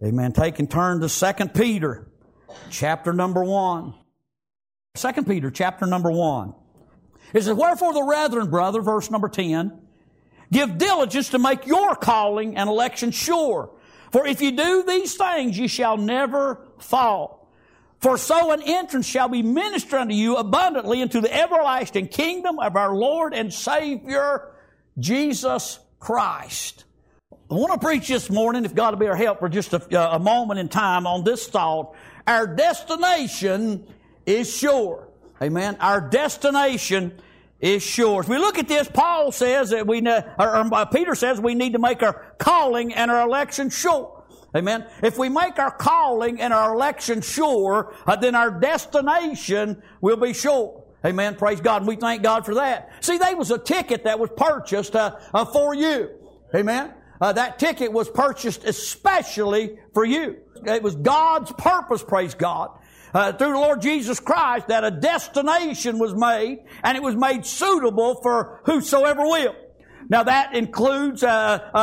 Amen. Take and turn to 2 Peter, chapter number 1. 2 Peter, chapter number 1. It says, wherefore the brethren, brother, verse number 10, give diligence to make your calling and election sure. For if you do these things, you shall never fall. For so an entrance shall be ministered unto you abundantly into the everlasting kingdom of our Lord and Savior, Jesus Christ. I want to preach this morning, if God will be our help, for just a moment in time on this thought. Our destination is sure. Amen. Our destination is sure. As we look at this, Paul says that Peter says we need to make our calling and our election sure. Amen. If we make our calling and our election sure, then our destination will be sure. Amen. Praise God. And we thank God for that. See, there was a ticket that was purchased for you. Amen. That ticket was purchased especially for you. It was God's purpose, praise God, through the Lord Jesus Christ, that a destination was made, and it was made suitable for whosoever will. Now that includes you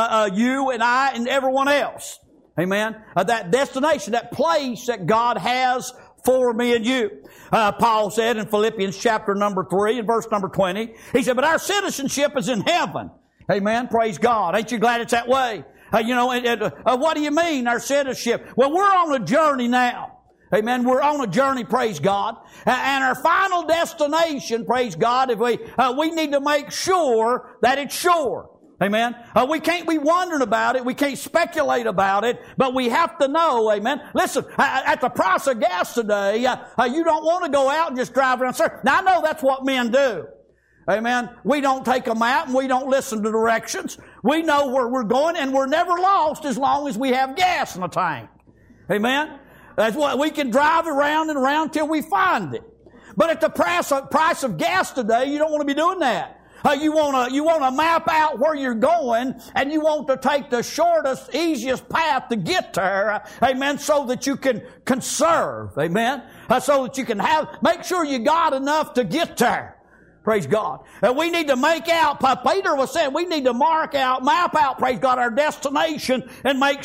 and I and everyone else. Amen. That destination, that place that God has for me and you. Paul said in Philippians chapter number 3 and verse number 20, he said, but our citizenship is in heaven. Amen. Praise God. Ain't you glad it's that way? What do you mean, our citizenship? Well, we're on a journey now. Amen. We're on a journey, praise God. And our final destination, praise God, if we need to make sure that it's sure. Amen. We can't be wondering about it. We can't speculate about it, but we have to know, amen. Listen, at the price of gas today, you don't want to go out and just drive around. Now, I know that's what men do. Amen. We don't take a map and we don't listen to directions. We know where we're going and we're never lost as long as we have gas in the tank. Amen. That's what we can drive around and around till we find it. But at the price of gas today, you don't want to be doing that. You want to map out where you're going, and you want to take the shortest, easiest path to get there. Amen. So that you can conserve. Amen. So that you can make sure you got enough to get there. Praise God. We need to Peter was saying, we need to map out, praise God, our destination and make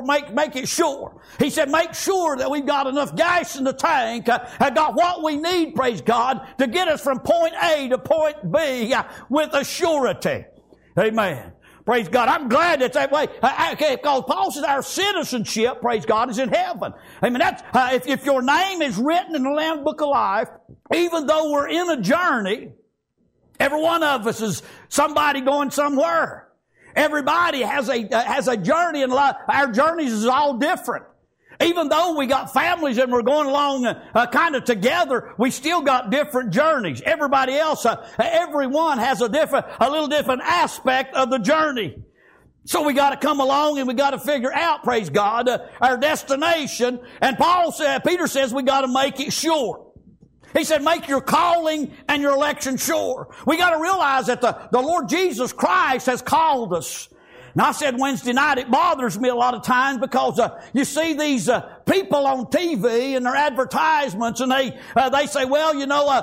it sure. He said, make sure that we've got enough gas in the tank, got what we need, praise God, to get us from point A to point B with a surety. Amen. Praise God. I'm glad it's that way. Because Paul says our citizenship, praise God, is in heaven. Amen. That's, if your name is written in the Lamb's Book of Life, even though we're in a journey, every one of us is somebody going somewhere. Everybody has a journey, and our journeys is all different. Even though we got families and we're going along kind of together, we still got different journeys. Everybody else, everyone has a little different aspect of the journey. So we got to come along and we got to figure out, praise God, our destination. And Peter says we got to make it sure. He said, make your calling and your election sure. We got to realize that the Lord Jesus Christ has called us. And I said Wednesday night, it bothers me a lot of times because you see these people on TV and their advertisements, and they say, well,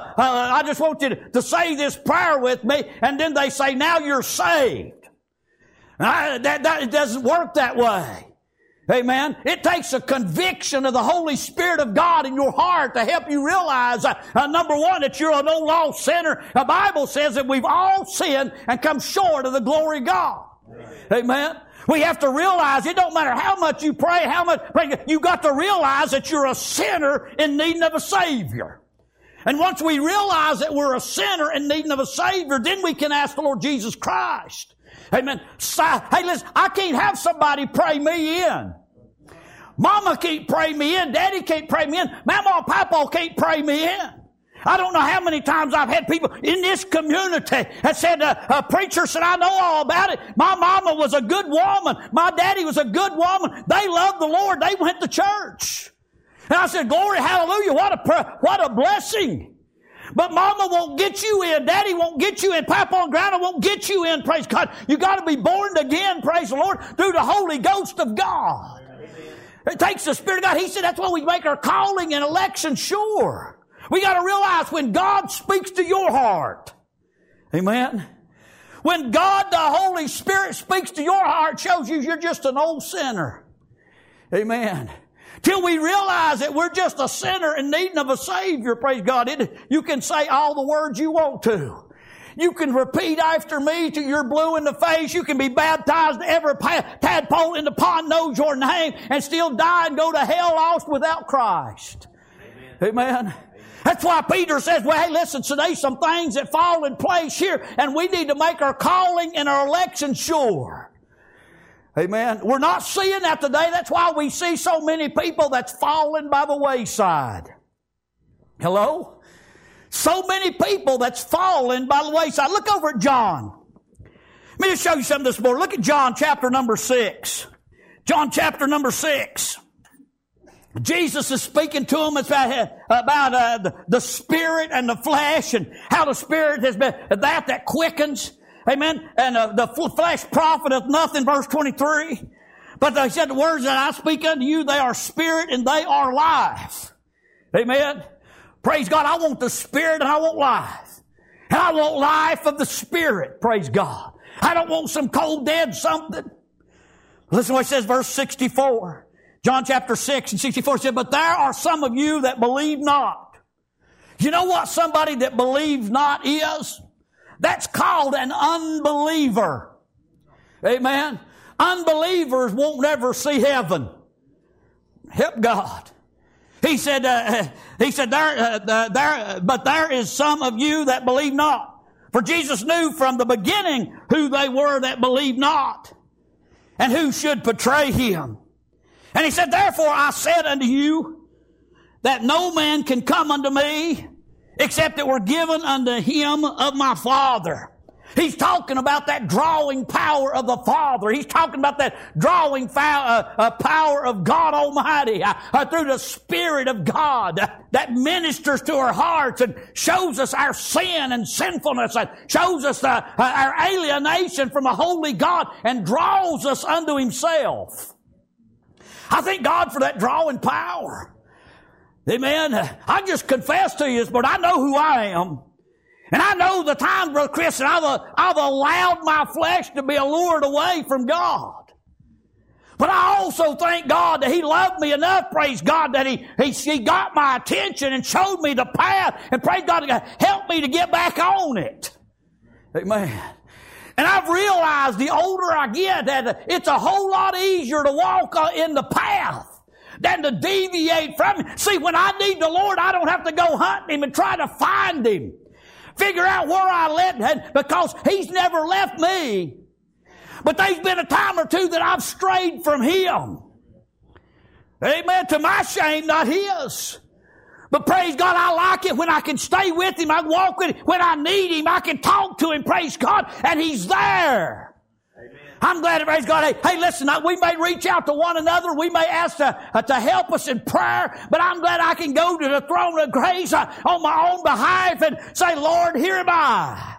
I just want you to say this prayer with me, and then they say, now you're saved. It doesn't work that way. Amen. It takes a conviction of the Holy Spirit of God in your heart to help you realize, number one, that you're an old lost sinner. The Bible says that we've all sinned and come short of the glory of God. Right. Amen. We have to realize it don't matter how much you pray, you got to realize that you're a sinner in need of a Savior. And once we realize that we're a sinner in need of a Savior, then we can ask the Lord Jesus Christ. Amen. Hey, listen, I can't have somebody pray me in. Mama can't pray me in. Daddy can't pray me in. Mama or Papa can't pray me in. I don't know how many times I've had people in this community that said, a preacher said, I know all about it. My mama was a good woman. My daddy was a good woman. They loved the Lord. They went to church. And I said, glory, hallelujah, what a blessing. But mama won't get you in. Daddy won't get you in. Papa and grandma won't get you in. Praise God. You got to be born again, praise the Lord, through the Holy Ghost of God. Amen. It takes the Spirit of God. He said that's why we make our calling and election sure. We got to realize when God speaks to your heart, amen, when God, the Holy Spirit, speaks to your heart, shows you you're just an old sinner. Amen. Till we realize that we're just a sinner in need of a Savior, praise God. You can say all the words you want to. You can repeat after me till you're blue in the face. You can be baptized. Every tadpole in the pond knows your name and still die and go to hell lost without Christ. Amen. Amen. That's why Peter says, well, hey, listen, today's some things that fall in place here, and we need to make our calling and our election sure. Amen. We're not seeing that today. That's why we see so many people that's fallen by the wayside. Hello? So many people that's fallen by the wayside. Look over at John. Let me just show you something this morning. Look at John chapter number 6. John chapter number 6. Jesus is speaking to them about the spirit and the flesh and how the spirit has been that quickens. Amen. And the flesh profiteth nothing, verse 23. But they said, the words that I speak unto you, they are spirit and they are life. Amen. Praise God. I want the spirit and I want life. And I want life of the spirit. Praise God. I don't want some cold dead something. Listen to what it says, verse 64. John chapter 6 and 64 said, but there are some of you that believe not. You know what somebody that believes not is? That's called an unbeliever. Amen. Unbelievers won't ever see heaven. Help God. He said, but there is some of you that believe not. For Jesus knew from the beginning who they were that believed not, and who should betray him. And he said, therefore I said unto you, that no man can come unto me, except it were given unto him of my Father. He's talking about that drawing power of the Father. He's talking about that drawing power of God Almighty through the Spirit of God that ministers to our hearts and shows us our sin and sinfulness and shows us our alienation from a holy God and draws us unto himself. I thank God for that drawing power. Amen. I just confess to you, but I know who I am. And I know the times, Brother Chris, that I've allowed my flesh to be allured away from God. But I also thank God that he loved me enough, praise God, that he got my attention and showed me the path. And praise God, helped me to get back on it. Amen. And I've realized the older I get that it's a whole lot easier to walk in the path than to deviate from him. See, when I need the Lord, I don't have to go hunting him and try to find him. Figure out where I left him, because he's never left me. But there's been a time or two that I've strayed from him. Amen. To my shame, not his. But praise God, I like it when I can stay with him. I can walk with him. When I need him, I can talk to him, praise God, and he's there. Amen. I'm glad, praise God. Hey, listen, we may reach out to one another. We may ask to help us in prayer, but I'm glad I can go to the throne of grace on my own behalf and say, Lord, here am I.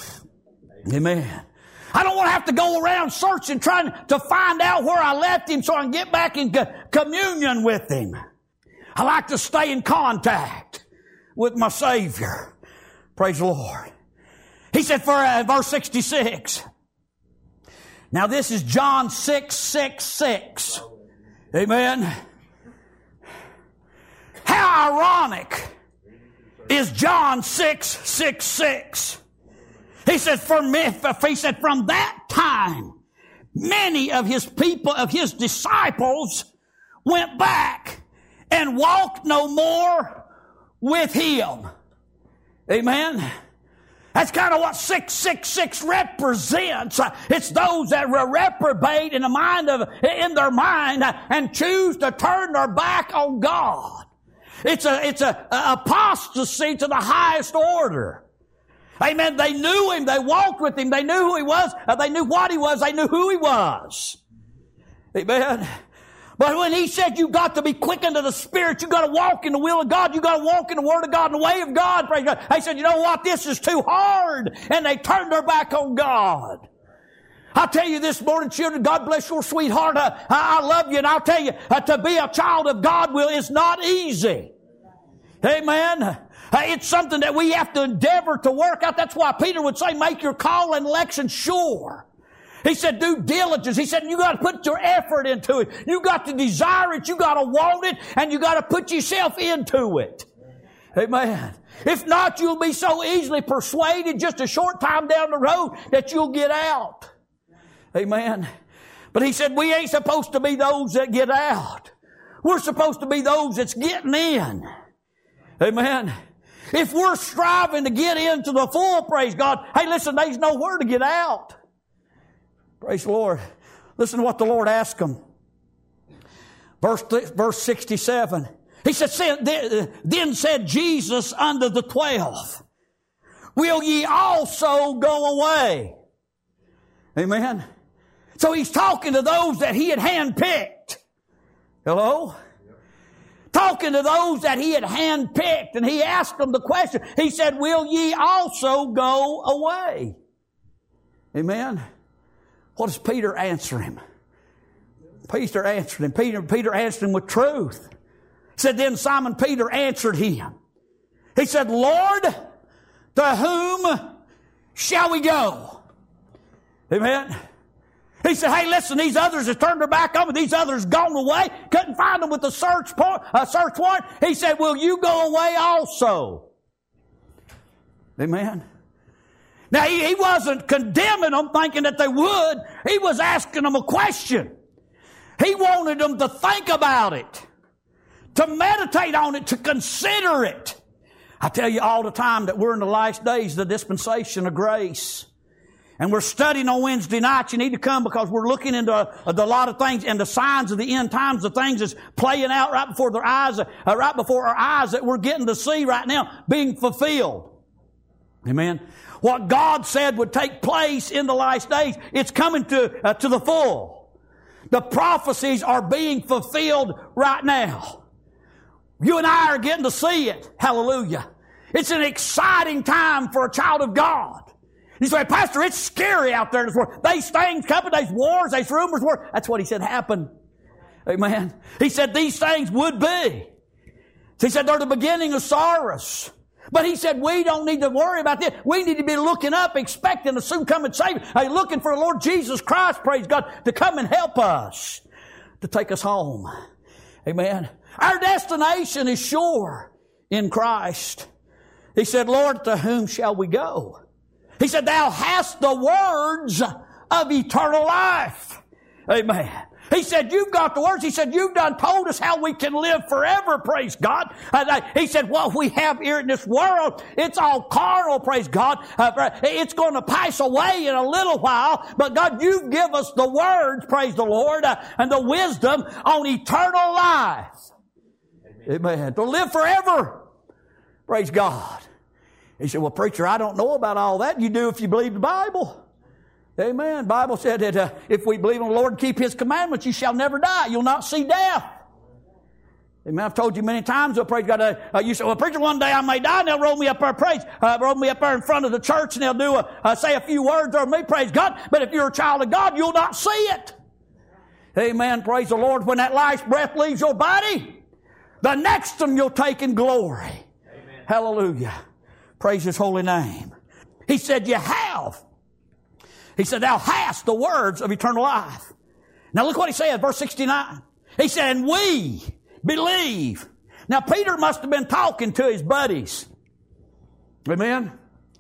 Amen. I don't want to have to go around searching, trying to find out where I left him so I can get back in communion with him. I like to stay in contact with my Savior. Praise the Lord. He said for verse 66. Now this is John 6:6. Amen. How ironic is John 6:6. He said, from that time, many of his people, of his disciples, went back and walked no more with him. Amen. That's kind of what 666 represents. It's those that reprobate in their mind and choose to turn their back on God. It's a apostasy to the highest order. Amen. They knew him. They walked with him. They knew who he was. They knew what he was. They knew who he was. Amen. But when he said you got to be quickened to the Spirit, you got to walk in the will of God, you got to walk in the Word of God, in the way of God, praise God. They said, you know what, this is too hard. And they turned their back on God. I'll tell you this morning, children, God bless your sweetheart. I love you, and I'll tell you, to be a child of God is not easy. Amen. It's something that we have to endeavor to work out. That's why Peter would say, make your call and election sure. He said, do diligence. He said, you got to put your effort into it. You got to desire it. You got to want it. And you got to put yourself into it. Amen. If not, you'll be so easily persuaded just a short time down the road that you'll get out. Amen. But he said, we ain't supposed to be those that get out. We're supposed to be those that's getting in. Amen. If we're striving to get into the full, praise God, hey, listen, there's nowhere to get out. Praise the Lord. Listen to what the Lord asked them. Verse 67. He said, then said Jesus unto the 12, will ye also go away? Amen. So he's talking to those that he had handpicked. Hello? Talking to those that he had handpicked, and he asked them the question. He said, will ye also go away? Amen. What does Peter answer him? Peter answered him. Peter answered him with truth. He said, then Simon Peter answered him. He said, Lord, to whom shall we go? Amen. He said, hey, listen, these others have turned their back on me. These others gone away. Couldn't find them with the search warrant. He said, will you go away also? Amen. Now, he wasn't condemning them, thinking that they would. He was asking them a question. He wanted them to think about it, to meditate on it, to consider it. I tell you all the time that we're in the last days, the dispensation of grace. And we're studying on Wednesday nights. You need to come because we're looking into a lot of things and the signs of the end times, the things that's playing out right before our eyes that we're getting to see right now being fulfilled. Amen. What God said would take place in the last days, it's coming to the full. The prophecies are being fulfilled right now. You and I are getting to see it. Hallelujah. It's an exciting time for a child of God. You say, Pastor, it's scary out there in this world. These things coming, these wars, these rumors, that's what he said happened. Amen. He said these things would be. He said they're the beginning of sorrows. But he said we don't need to worry about this. We need to be looking up, expecting a soon coming Savior. Hey, looking for the Lord Jesus Christ, praise God, to come and help us, to take us home. Amen. Our destination is sure in Christ. He said, Lord, to whom shall we go? He said, thou hast the words of eternal life. Amen. He said, you've got the words. He said, you've done told us how we can live forever, praise God. He said, what we have here in this world, it's all carnal, praise God. It's going to pass away in a little while. But God, you've given us the words, praise the Lord, and the wisdom on eternal life. Amen. To live forever. Praise God. He said, well, preacher, I don't know about all that. You do if you believe the Bible. Amen. The Bible said that if we believe in the Lord and keep His commandments, you shall never die. You'll not see death. Amen. I've told you many times, praise God, you say, well, preacher, one day I may die and they'll roll me up there, roll me up there in front of the church and they'll say a few words over me, praise God. But if you're a child of God, you'll not see it. Amen. Praise the Lord. When that last breath leaves your body, the next one you'll take in glory. Amen. Hallelujah. Praise His holy name. He said, you have. He said, thou hast the words of eternal life. Now look what he said, verse 69. He said, and we believe. Now Peter must have been talking to his buddies. Amen.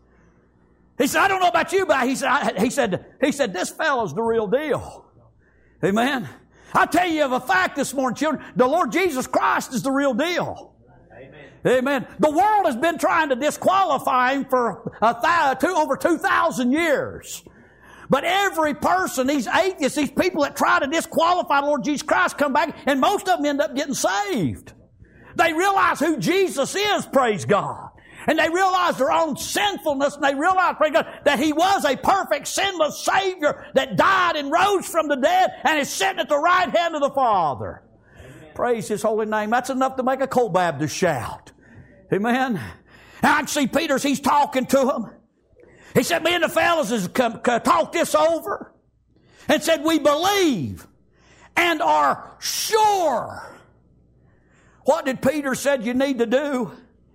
He said, I don't know about you, but he said, this fellow's the real deal. Amen. I tell you of a fact this morning, children, the Lord Jesus Christ is the real deal. Amen. The world has been trying to disqualify Him for over 2,000 years. But every person, these atheists, these people that try to disqualify the Lord Jesus Christ come back, and most of them end up getting saved. They realize who Jesus is, praise God. And they realize their own sinfulness, and they realize, praise God, that He was a perfect, sinless Savior that died and rose from the dead and is sitting at the right hand of the Father. Praise His holy name. That's enough to make a cold Baptist shout. Amen. And I can see Peter's, he's talking to them. He said, me and the fellas has talked this over and said, we believe and are sure. What did Peter said you need to do?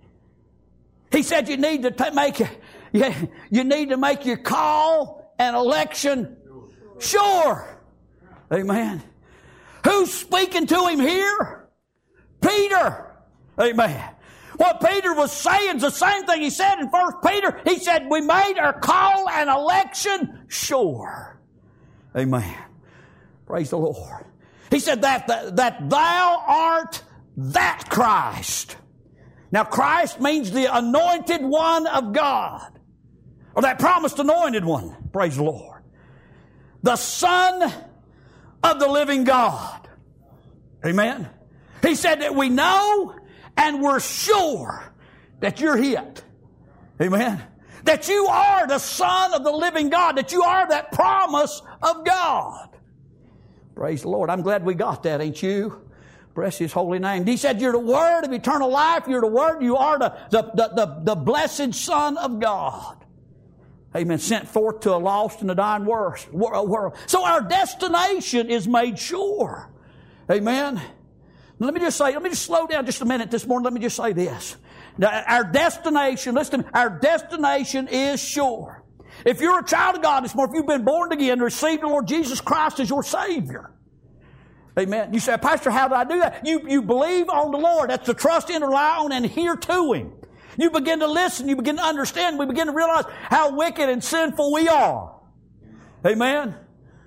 He said you need to make your call and election sure. Amen. Who's speaking to him here? Peter. Amen. What Peter was saying is the same thing he said in 1 Peter. He said, we made our call and election sure. Amen. Praise the Lord. He said that thou art that Christ. Now Christ means the anointed one of God. Or that promised anointed one. Praise the Lord. The Son of the living God. Amen. He said that we know and we're sure that you're it. Amen. That you are the Son of the living God. That you are that promise of God. Praise the Lord. I'm glad we got that, ain't you? Bless His holy name. He said, you're the Word of eternal life. You're the Word. You are the blessed Son of God. Amen. Sent forth to a lost and a dying world. So our destination is made sure. Amen. Now, let me just slow down just a minute this morning. Let me just say this. Now, our destination, listen to me, our destination is sure. If you're a child of God this morning, if you've been born again, received the Lord Jesus Christ as your Savior. Amen. You say, Pastor, how do I do that? You believe on the Lord. That's to trust in, rely on, and adhere to Him. You begin to listen. You begin to understand. We begin to realize how wicked and sinful we are. Amen.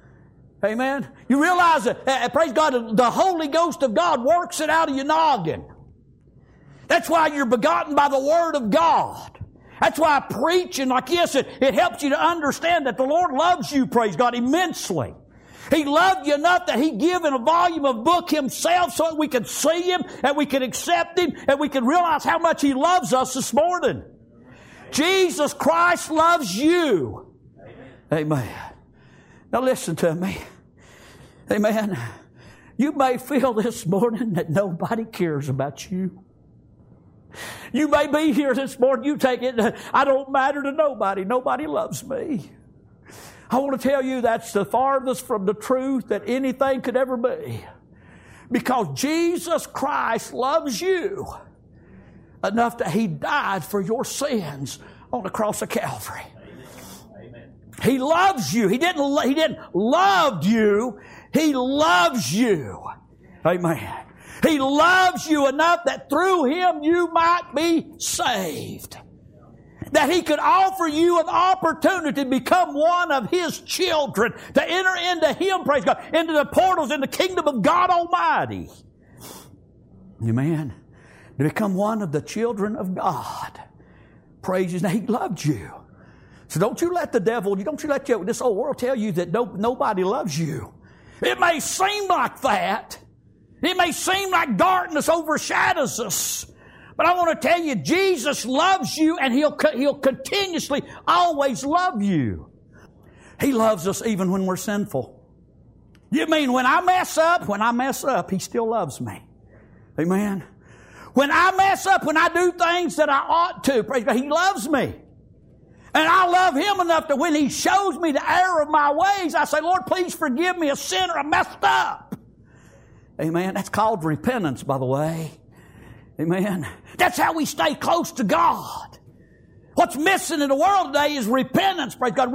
Amen. You realize that, praise God, the Holy Ghost of God works it out of your noggin. That's why you're begotten by the Word of God. That's why preaching like this, it helps you to understand that the Lord loves you, praise God, immensely. He loved you enough that He gave in a volume of book Himself so that we could see Him, and we could accept Him, and we could realize how much He loves us this morning. Jesus Christ loves you. Amen. Now listen to me. Amen. You may feel this morning that nobody cares about you. You may be here this morning, you take it, I don't matter to nobody. Nobody loves me. I want to tell you that's the farthest from the truth that anything could ever be. Because Jesus Christ loves you enough that He died for your sins on the cross of Calvary. Amen. He loves you. He didn't love you. He loves you. Amen. He loves you enough that through Him you might be saved. That He could offer you an opportunity to become one of His children, to enter into Him, praise God, into the portals in the kingdom of God Almighty. Amen. To become one of the children of God. Praise His name. He loved you. So don't you let the devil, don't you let this old world tell you that nobody loves you. It may seem like that. It may seem like darkness overshadows us. But I want to tell you, Jesus loves you, and He'll continuously always love you. He loves us even when we're sinful. You mean when I mess up, He still loves me. Amen. When I mess up, when I do things that I ought to, praise God, He loves me. And I love Him enough that when He shows me the error of my ways, I say, Lord, please forgive me, a sinner, I messed up. Amen. That's called repentance, by the way. Amen. That's how we stay close to God. What's missing in the world today is repentance. Praise God.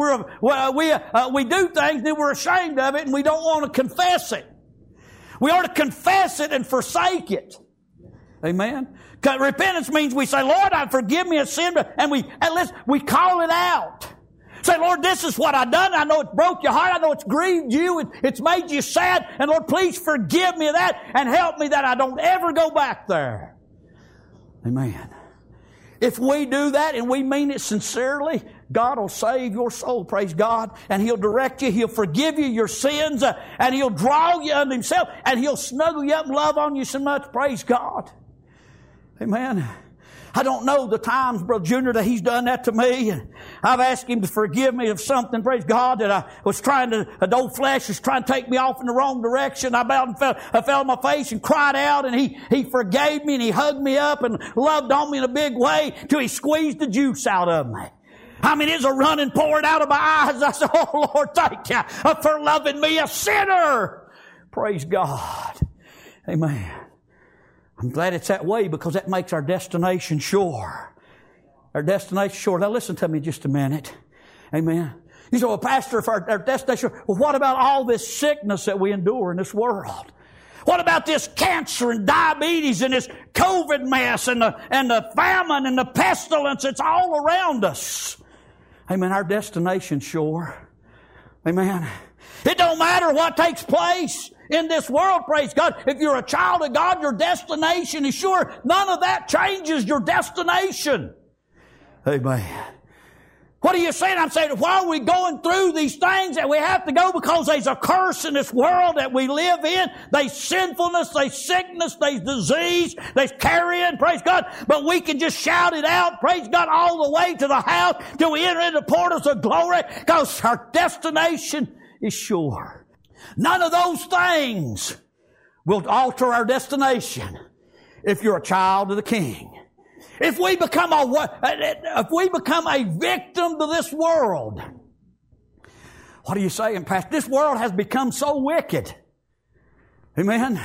We do things and we're ashamed of it and we don't want to confess it. We ought to confess it and forsake it. Amen. Repentance means we say, Lord, forgive me a sin, and we call it out. Say, Lord, this is what I've done. I know it broke your heart. I know it's grieved you. It's made you sad. And Lord, please forgive me of that and help me that I don't ever go back there. Amen. If we do that and we mean it sincerely, God will save your soul, praise God, and He'll direct you, He'll forgive you your sins, and He'll draw you unto Himself, and He'll snuggle you up and love on you so much, praise God. Amen. I don't know the times, Brother Junior, that he's done that to me. And I've asked him to forgive me of something, praise God, that I was the old flesh was trying to take me off in the wrong direction. I fell on my face and cried out, and he forgave me, and he hugged me up and loved on me in a big way till he squeezed the juice out of me. I mean, it's a running, pouring out of my eyes. I said, oh, Lord, thank you for loving me, a sinner. Praise God. Amen. I'm glad it's that way because that makes our destination sure. Our destination sure. Now listen to me just a minute. Amen. You say, well, Pastor, if our destination, well, what about all this sickness that we endure in this world? What about this cancer and diabetes and this COVID mess and the famine and the pestilence? It's all around us. Amen. Our destination's sure. Amen. It don't matter what takes place in this world, praise God. If you're a child of God, your destination is sure. None of that changes your destination. Amen. What are you saying? I'm saying, why are we going through these things that we have to go? Because there's a curse in this world that we live in. There's sinfulness, there's sickness, there's disease, there's carrion, praise God. But we can just shout it out, praise God, all the way to the house till we enter into the portals of glory, because our destination is sure. None of those things will alter our destination if you're a child of the King. If we become a victim to this world, what are you saying, Pastor? This world has become so wicked. Amen.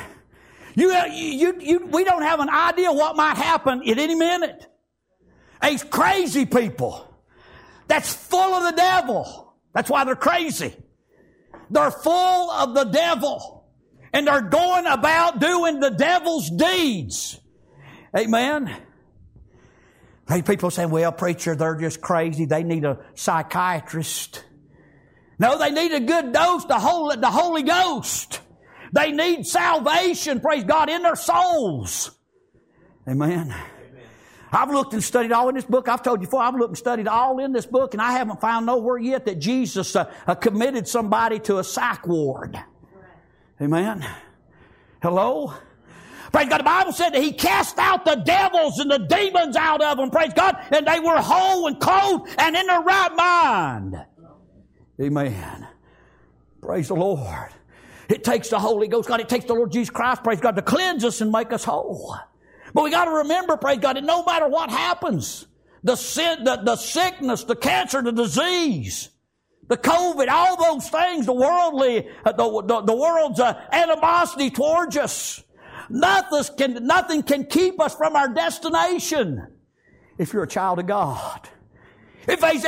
We don't have an idea what might happen at any minute. These crazy people that's full of the devil. That's why they're crazy. They're full of the devil, and they're going about doing the devil's deeds. Amen. Hey, people say, well, preacher, they're just crazy. They need a psychiatrist. No, they need a good dose, the Holy Ghost. They need salvation, praise God, in their souls. Amen. I've looked and studied all in this book. I've told you before, I've looked and studied all in this book, and I haven't found nowhere yet that Jesus committed somebody to a psych ward. Amen. Hello? Praise God. The Bible said that He cast out the devils and the demons out of them, praise God, and they were whole and clothed and in their right mind. Amen. Praise the Lord. It takes the Holy Ghost, God. It takes the Lord Jesus Christ, praise God, to cleanse us and make us whole. But we got to remember, praise God, that no matter what happens, the sickness, the cancer, the disease, the COVID, all those things, the world's animosity towards us, nothing can keep us from our destination if you're a child of God. If there's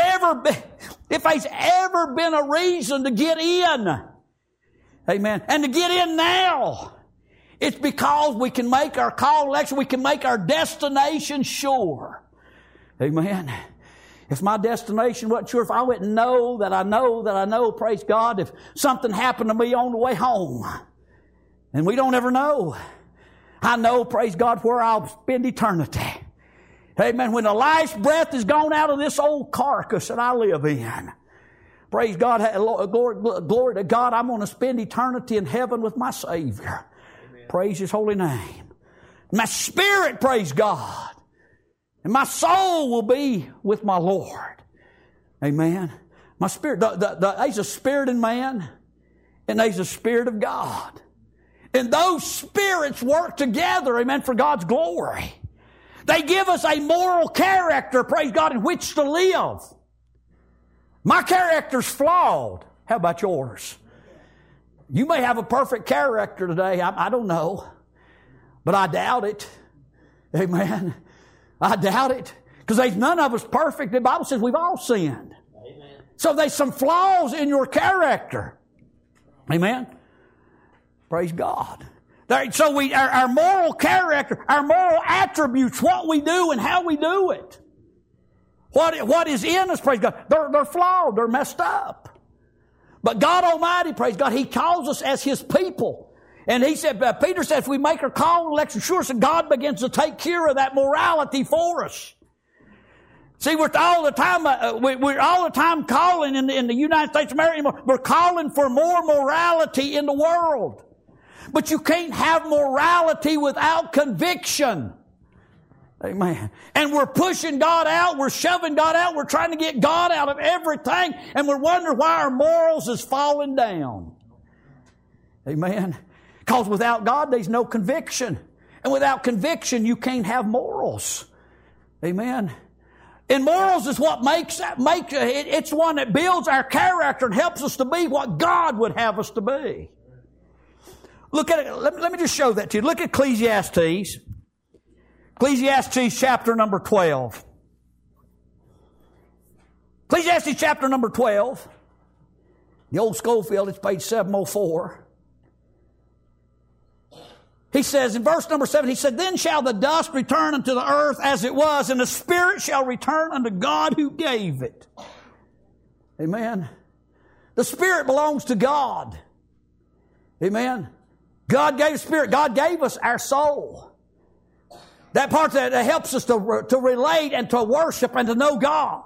ever been a reason to get in, amen, and to get in now, it's because we can make our call election, we can make our destination sure. Amen. If my destination wasn't sure, if I wouldn't know that I know, praise God, if something happened to me on the way home, and we don't ever know, I know, praise God, where I'll spend eternity. Amen. When the last breath is gone out of this old carcass that I live in, praise God, glory to God, I'm going to spend eternity in heaven with my Savior. Amen. Praise His holy name. My spirit, praise God, and my soul will be with my Lord. Amen. My spirit, there's a spirit in man, and there's a spirit of God. And those spirits work together, amen, for God's glory. They give us a moral character, praise God, in which to live. My character's flawed. How about yours? You may have a perfect character today. I don't know. But I doubt it. Amen. I doubt it. Because there's none of us perfect. The Bible says we've all sinned. Amen. So there's some flaws in your character. Amen. Praise God. So our moral character, our moral attributes, what we do and how we do it. What is in us, praise God, they're flawed, they're messed up. But God Almighty, praise God, He calls us as His people. And He said, Peter said, if we make our call and election sure, so God begins to take care of that morality for us. See, we're all the time calling in the United States of America, we're calling for more morality in the world. But you can't have morality without conviction. Amen. And we're pushing God out, we're shoving God out, we're trying to get God out of everything, and we're wondering why our morals is falling down. Amen. Because without God, there's no conviction. And without conviction, you can't have morals. Amen. And morals is what it's one that builds our character and helps us to be what God would have us to be. Look at it. Let me just show that to you. Look at Ecclesiastes. Ecclesiastes chapter number 12. Ecclesiastes chapter number 12. The old Schofield, it's page 704. He says in verse number 7, he said, then shall the dust return unto the earth as it was, and the spirit shall return unto God who gave it. Amen. The spirit belongs to God. Amen. God gave the spirit. God gave us our soul. That part that helps us to relate and to worship and to know God.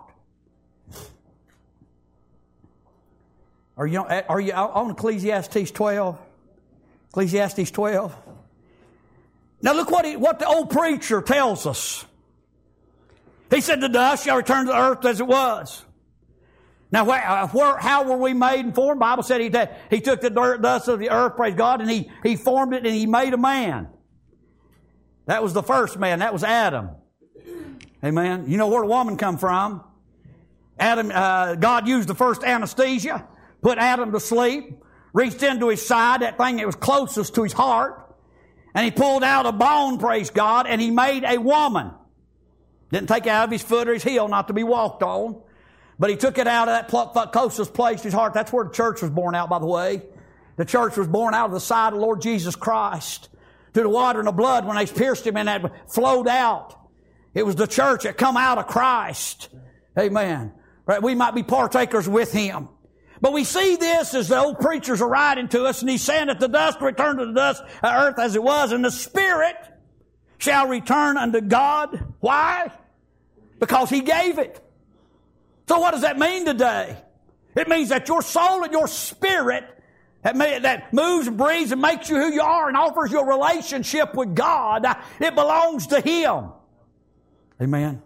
Are you on Ecclesiastes 12? Ecclesiastes 12. Now look what the old preacher tells us. He said, the dust shall return to the earth as it was. Now, how were we made and formed? The Bible said he took the dust of the earth, praise God, and he formed it and he made a man. That was the first man. That was Adam. Amen. You know where the woman come from? Adam, God used the first anesthesia, put Adam to sleep, reached into his side, that thing that was closest to his heart, and he pulled out a bone, praise God, and he made a woman. Didn't take it out of his foot or his heel not to be walked on, but he took it out of that closest place to his heart. That's where the church was born out, by the way. The church was born out of the side of the Lord Jesus Christ. Through the water and the blood, when they pierced him and that flowed out. It was the church that come out of Christ. Amen. Right? We might be partakers with him. But we see this as the old preachers are writing to us, and he's saying that the dust return to the dust of earth as it was, and the spirit shall return unto God. Why? Because he gave it. So what does that mean today? It means that your soul and your spirit that moves and breathes and makes you who you are and offers you a relationship with God, it belongs to him. Amen.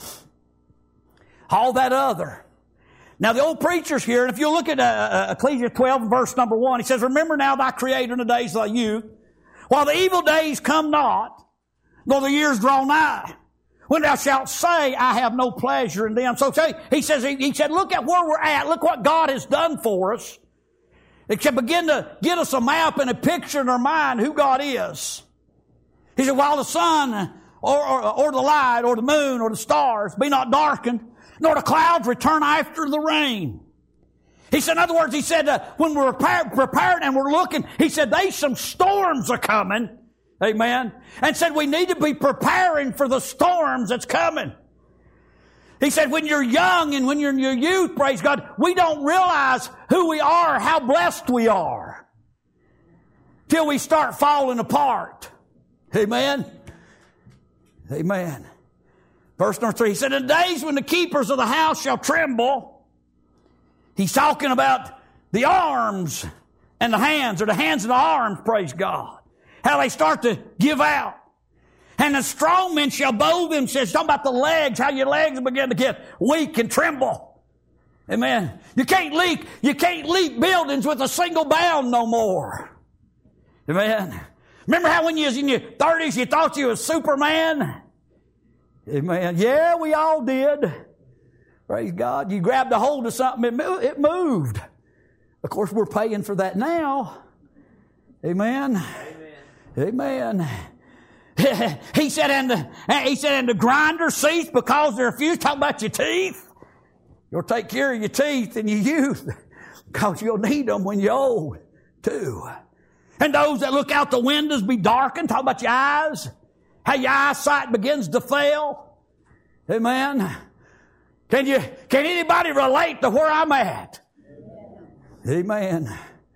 All that other. Now the old preacher's here, and if you look at Ecclesiastes 12 verse number 1, he says, remember now thy Creator in the days of thy youth, while the evil days come not, nor the years draw nigh, when thou shalt say, I have no pleasure in them. So he said, look at where we're at. Look what God has done for us. It can begin to get us a map and a picture in our mind who God is. He said, while the sun or the light or the moon or the stars be not darkened, nor the clouds return after the rain. He said, in other words, he said, when we're prepared and we're looking, he said, some storms are coming. Amen. And said, we need to be preparing for the storms that's coming. He said, when you're young and when you're in your youth, praise God, we don't realize who we are, how blessed we are, till we start falling apart. Amen. Amen. Verse number 3, he said, in the days when the keepers of the house shall tremble. He's talking about the arms and the hands, or the hands and the arms, praise God. How they start to give out. And the strong men shall bow themselves. Talking about the legs, how your legs begin to get weak and tremble. Amen. You can't leap buildings with a single bound no more. Amen. Remember how when you was in your 30s you thought you was Superman? Amen. Yeah, we all did. Praise God. You grabbed a hold of something, it moved. Of course, we're paying for that now. Amen. Amen. He said, and the grinder ceased because they're refused. Talking about your teeth. You'll take care of your teeth in your youth because you'll need them when you're old too. And those that look out the windows be darkened. Talking about your eyes. How your eyesight begins to fail. Amen. Can anybody relate to where I'm at? Amen.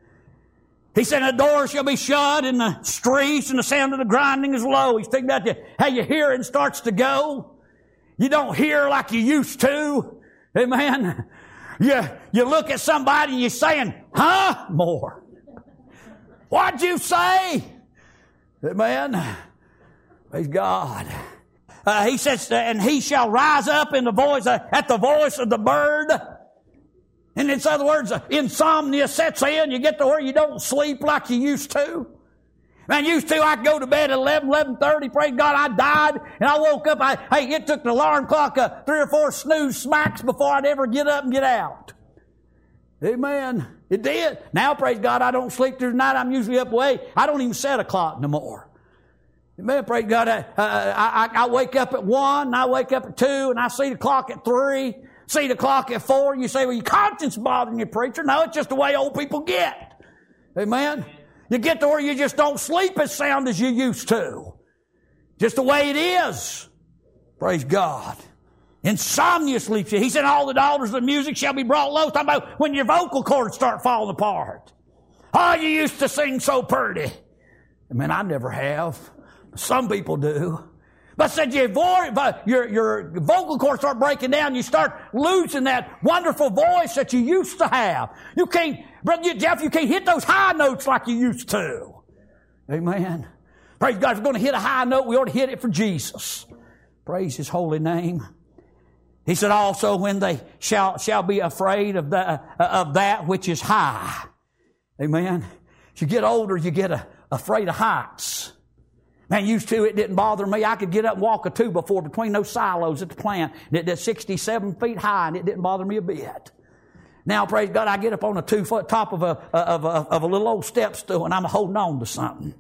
He said, the door shall be shut in the streets and the sound of the grinding is low. He's thinking about how your hearing starts to go. You don't hear like you used to. Amen. You look at somebody and you're saying, huh? More. What'd you say? Amen. Praise God. He says, and he shall rise up in the voice, at the voice of the bird. And in other words, insomnia sets in. You get to where you don't sleep like you used to. Man, used to, I could go to bed at 11:30. Praise God, I died. And I woke up. It took the alarm clock 3 or 4 snooze smacks before I'd ever get up and get out. Amen. It did. Now, praise God, I don't sleep through the night. I'm usually up late. I don't even set a clock no more. Amen. Praise God. I wake up at 1, and I wake up at 2, and I see the clock at 3. See the clock at 4, you say, well, your conscience bothering you, preacher. No, it's just the way old people get. Amen? You get to where you just don't sleep as sound as you used to. Just the way it is. Praise God. Insomnia sleeps you. He said, all the daughters of music shall be brought low. Talking about when your vocal cords start falling apart. Oh, you used to sing so pretty. I mean, I never have. Some people do. But said your vocal cords start breaking down. You start losing that wonderful voice that you used to have. You can't, Brother Jeff, you can't hit those high notes like you used to. Amen. Praise God. If we're going to hit a high note, we ought to hit it for Jesus. Praise His holy name. He said also when they shall be afraid of that which is high. Amen. As you get older, you get afraid of heights. Man, used to, it didn't bother me. I could get up and walk a 2x4 between those silos at the plant. And it's 67 feet high, and it didn't bother me a bit. Now, praise God, I get up on a 2-foot top of a little old step stool, and I'm holding on to something.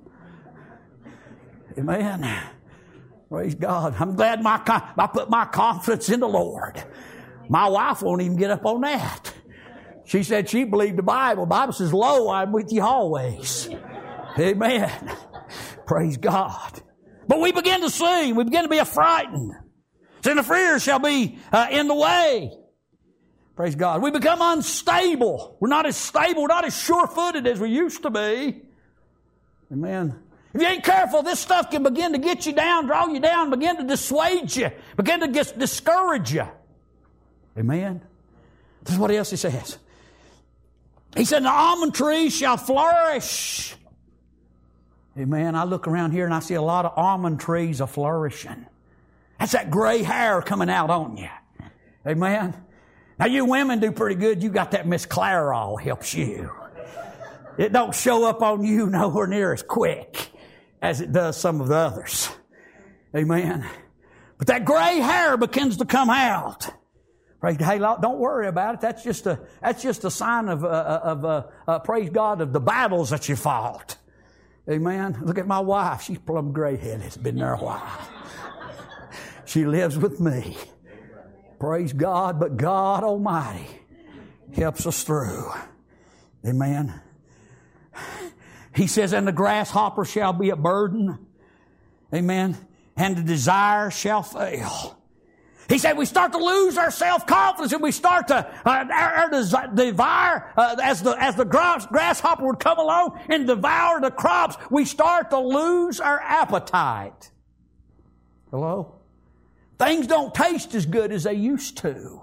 Amen. Praise God. I'm glad I put my confidence in the Lord. My wife won't even get up on that. She said she believed the Bible. The Bible says, lo, I'm with you always. Amen. Praise God. But we begin to sing. We begin to be affrighted. Sin of fear shall be in the way. Praise God. We become unstable. We're not as stable, not as sure-footed as we used to be. Amen. If you ain't careful, this stuff can begin to get you down, draw you down, begin to dissuade you, begin to discourage you. Amen. This is what else he says. He said, the almond tree shall flourish. Amen. I look around here and I see a lot of almond trees are flourishing. That's that gray hair coming out on you. Amen. Now you women do pretty good. You got that Miss Clairol helps you. It don't show up on you nowhere near as quick as it does some of the others. Amen. But that gray hair begins to come out. Hey, don't worry about it. That's just a sign of praise God, of the battles that you fought. Amen. Look at my wife. She's plumb gray-headed. It's been there a while. She lives with me. Praise God. But God Almighty helps us through. Amen. He says, and the grasshopper shall be a burden. Amen. And the desire shall fail. He said we start to lose our self-confidence and we start to, our desire, as the grasshopper would come along and devour the crops, we start to lose our appetite. Hello? Things don't taste as good as they used to.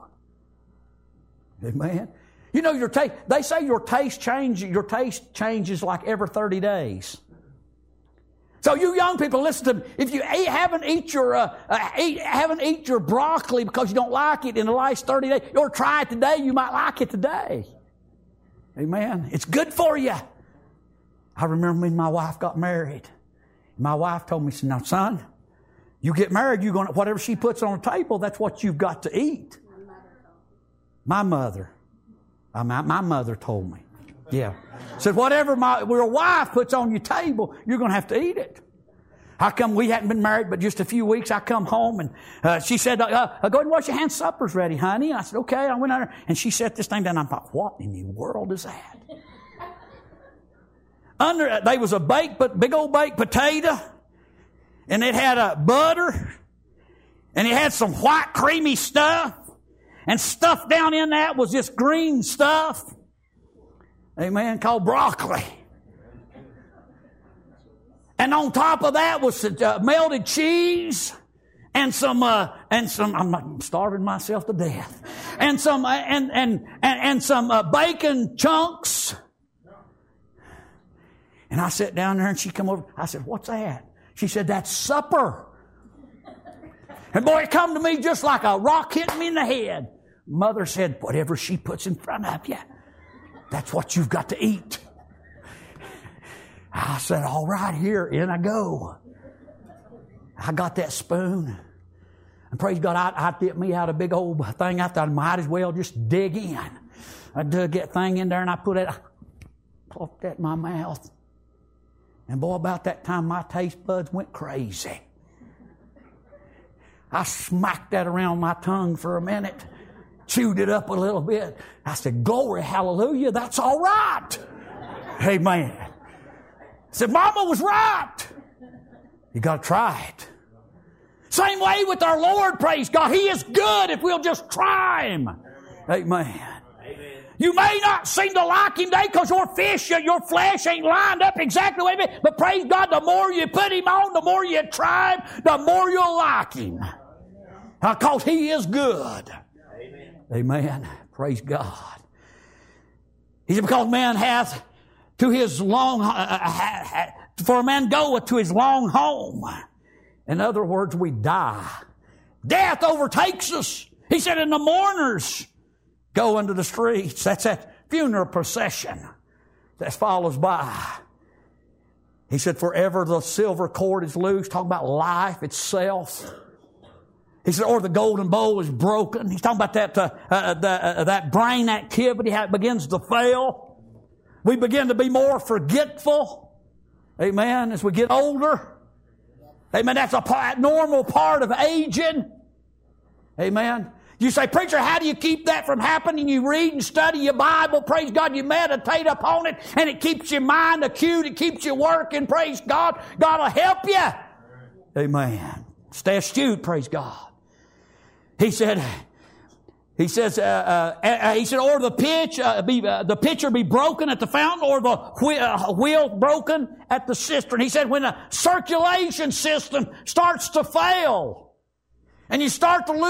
Amen. You know, they say your taste changes like every 30 days. So you young people, listen to me. If you haven't eat your broccoli because you don't like it in the last 30 days, you ought to try it today. You might like it today. Amen. It's good for you. I remember when my wife got married. My wife told me, she said, now son, you get married, whatever she puts on the table, that's what you've got to eat. My mother told me. Yeah. Said, whatever your wife puts on your table, you're going to have to eat it. How come we hadn't been married but just a few weeks? I come home and she said, go ahead and wash your hands. Supper's ready, honey. I said, okay. I went out there and she set this thing down. I thought, what in the world is that? There was a big old baked potato, and it had butter, and it had some white creamy stuff, and stuff down in that was this green stuff. Amen. Called broccoli. And on top of that was melted cheese and some I'm starving myself to death. And some bacon chunks. And I sat down there and she come over. I said, what's that? She said, that's supper. And boy, it come to me just like a rock hitting me in the head. Mother said, whatever she puts in front of you, that's what you've got to eat. I said, all right, here, in I go. I got that spoon. And praise God, I dipped me out a big old thing. I thought I might as well just dig in. I dug that thing in there and I popped that in my mouth. And boy, about that time, my taste buds went crazy. I smacked that around my tongue for a minute. chewed it up a little bit. I said, glory, hallelujah, that's all right. Amen. I said, Mama was right. You got to try it. Same way with our Lord, praise God. He is good if we'll just try Him. Amen. You may not seem to like Him today because your flesh ain't lined up exactly the way it is. But praise God, the more you put Him on, the more you try Him, the more you'll like Him. Because He is good. Amen. Praise God. He said, because man hath to his long, for a man goeth to his long home. In other words, we die. Death overtakes us. He said, and the mourners go into the streets. That's that funeral procession that follows by. He said, forever the silver cord is loose, talking about life itself. He said, or the golden bowl is broken. He's talking about that brain activity, how it begins to fail. We begin to be more forgetful. Amen. As we get older. Amen. That's a normal part of aging. Amen. You say, preacher, how do you keep that from happening? You read and study your Bible. Praise God. You meditate upon it. And it keeps your mind acute. It keeps you working. Praise God. God will help you. Amen. Stay astute. Praise God. He said, or the pitcher be broken at the fountain, or the wheel broken at the cistern. He said, when the circulation system starts to fail, and you start to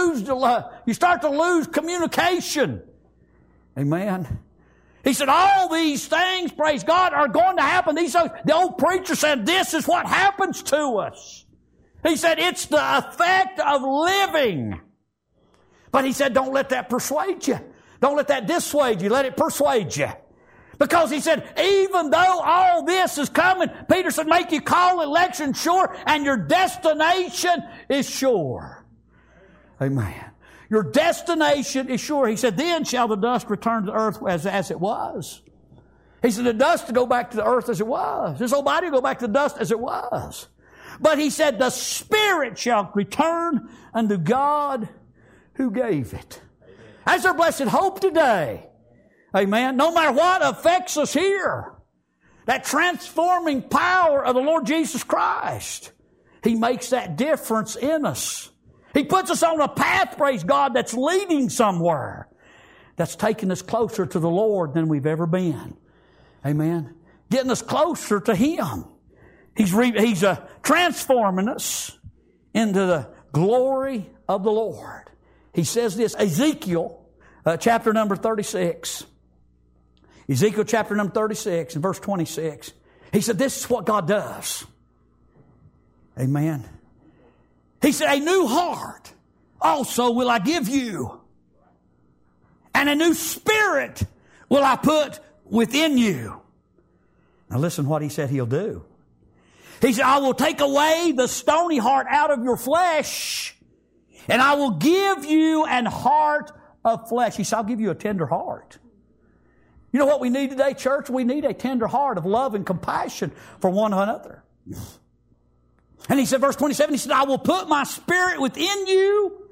lose communication. Amen. He said, all these things, praise God, are going to happen. The old preacher said, this is what happens to us. He said, it's the effect of living. But he said, don't let that persuade you. Don't let that dissuade you. Let it persuade you. Because he said, even though all this is coming, Peter said, make you call election sure, and your destination is sure. Amen. Your destination is sure. He said, then shall the dust return to the earth as it was. He said, the dust will go back to the earth as it was. This old body will go back to the dust as it was. But he said, the spirit shall return unto God who gave it. That's our blessed hope today. Amen. No matter what affects us here, that transforming power of the Lord Jesus Christ, He makes that difference in us. He puts us on a path, praise God, that's leading somewhere, that's taking us closer to the Lord than we've ever been. Amen. Getting us closer to Him. He's transforming us into the glory of the Lord. He says this, Ezekiel chapter number 36. Ezekiel chapter number 36 and verse 26. He said, this is what God does. Amen. He said, a new heart also will I give you, and a new spirit will I put within you. Now listen what He said He'll do. He said, I will take away the stony heart out of your flesh, and I will give you an heart of flesh. He said, I'll give you a tender heart. You know what we need today, church? We need a tender heart of love and compassion for one another. And he said, verse 27, he said, I will put my spirit within you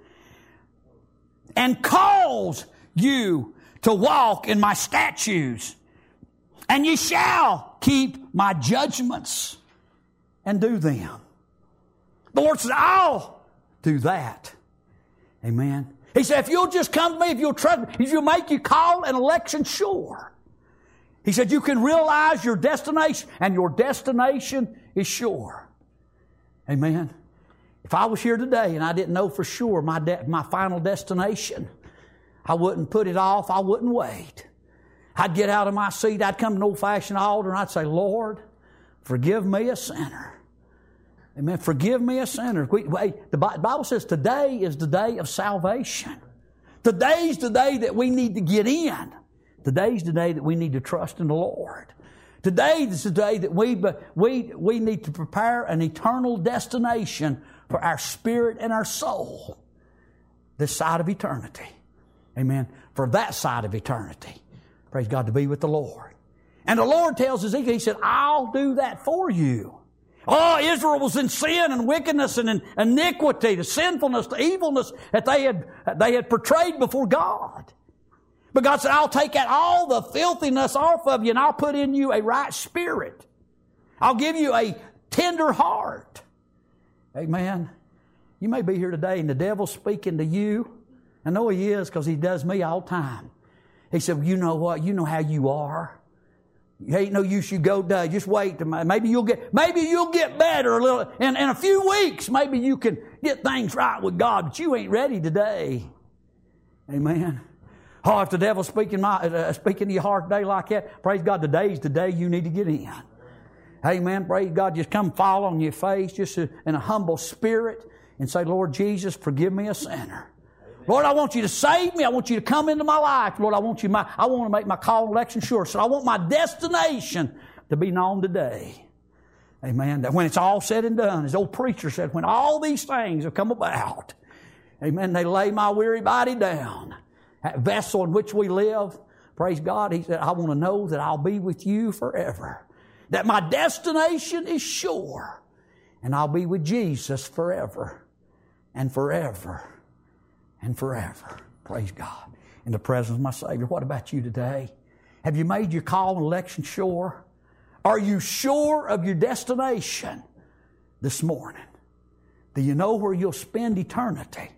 and cause you to walk in my statutes. And ye shall keep my judgments and do them. The Lord said, I'll do that. Amen. He said, if you'll just come to me, if you'll trust me, if you'll make your call and election sure. He said, you can realize your destination, and your destination is sure. Amen. If I was here today and I didn't know for sure my final destination, I wouldn't put it off. I wouldn't wait. I'd get out of my seat. I'd come to an old-fashioned altar and I'd say, Lord, forgive me a sinner. Amen. Forgive me a sinner. The Bible says today is the day of salvation. Today's the day that we need to get in. Today's the day that we need to trust in the Lord. Today is the day that we need to prepare an eternal destination for our spirit and our soul. This side of eternity. Amen. For that side of eternity. Praise God, to be with the Lord. And the Lord tells Ezekiel, He said, I'll do that for you. Oh, Israel was in sin and wickedness and in iniquity, the sinfulness, the evilness that they had portrayed before God. But God said, I'll take out all the filthiness off of you and I'll put in you a right spirit. I'll give you a tender heart. Amen. You may be here today and the devil's speaking to you. I know he is because he does me all the time. He said, well, you know what? You know how you are. You ain't no use you go today. Just wait. Maybe you'll get better a little. In a few weeks, maybe you can get things right with God, but you ain't ready today. Amen. Oh, if the devil's speaking to your heart today like that, praise God, today's the day you need to get in. Amen. Praise God. Just come fall on your face, just in a humble spirit, and say, Lord Jesus, forgive me a sinner. Lord, I want you to save me. I want you to come into my life. Lord, I want to make my call and election sure. So I want my destination to be known today. Amen. That when it's all said and done, as old preacher said, when all these things have come about, amen, they lay my weary body down. That vessel in which we live, praise God, he said, I want to know that I'll be with you forever. That my destination is sure. And I'll be with Jesus forever and forever. And forever. Praise God. In the presence of my Savior. What about you today? Have you made your call and election sure? Are you sure of your destination this morning? Do you know where you'll spend eternity?